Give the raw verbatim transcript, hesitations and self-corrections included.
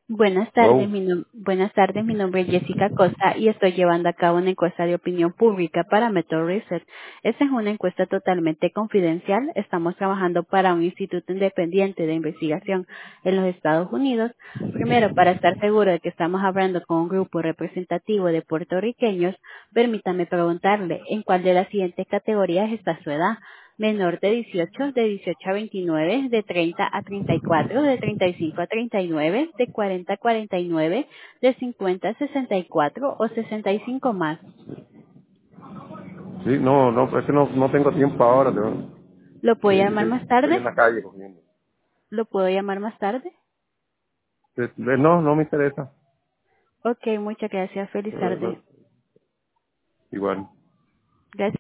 Buenas tardes, Hello. mi nom- buenas tardes, mi nombre es Jessica Costa y estoy llevando a cabo una encuesta de opinión pública para Method Research. Esta es una encuesta totalmente confidencial. Estamos trabajando para un instituto independiente de investigación en los Estados Unidos. Primero, para estar seguro de que estamos hablando con un grupo representativo de puertorriqueños, permítame preguntarle, ¿en cuál de las siguientes categorías está su edad? Menor de dieciocho, de dieciocho a veintinueve, de treinta a treinta y cuatro, de treinta y cinco a treinta y nueve, de cuarenta a cuarenta y nueve, de cincuenta a sesenta y cuatro o sesenta y cinco más. Sí, no, no, es que no, no tengo tiempo ahora. Tengo- ¿Lo puedo eh, llamar eh, más estoy tarde? en la calle cogiendo. ¿Lo puedo llamar más tarde? Eh, eh, No, no me interesa. Ok, muchas gracias. Feliz Eh, tarde. no, igual. Gracias.